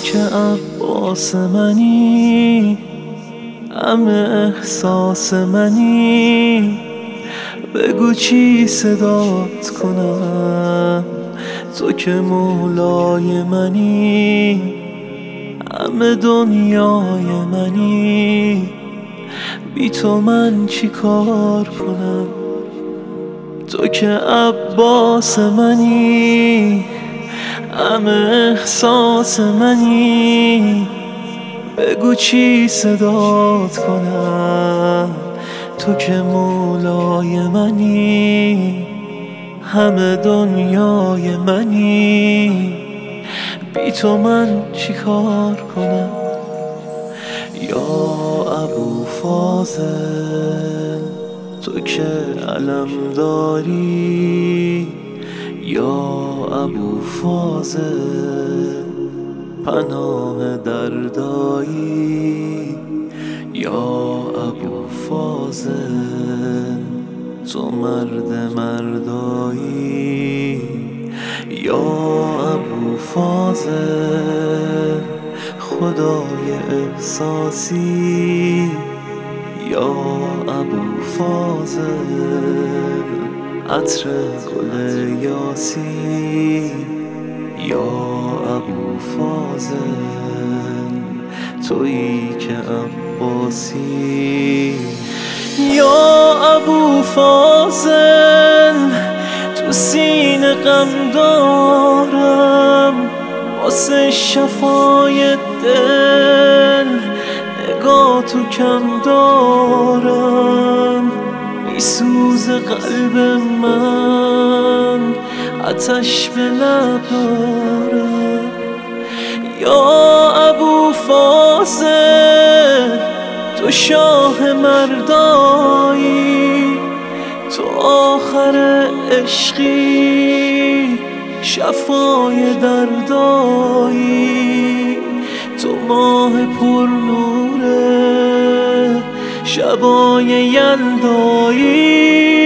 که عباس منی، همه احساس منی. بگو چی صدات کنم، تو که مولای منی، همه دنیای منی. بی تو من چی کار کنم، تو که عباس منی، همه احساس منی. بگو چی صدات کنم، تو که مولای منی، همه دنیای منی. بی تو من چی کار کنم. یا ابو فاضل تو که علم داری، یا ابو فاضل پناه دردایی. یا ابو فاضل تو مرد مردایی. یا ابو فاضل خدای احساسی. یا ابو فاضل عطر گل یاسی. یا ابو فاضل تویی که عباسی. یا ابو فاضل تو سینه غم دارم، واسه شفای دل نگاه تو کم دارم. میسوزه قلب من، آتش به لب دارم. یا ابو فاضل تو شاه مردایی، تو آخر عشقی، شفای دردایی. تو ماه پر نوره، شبای یلدایی.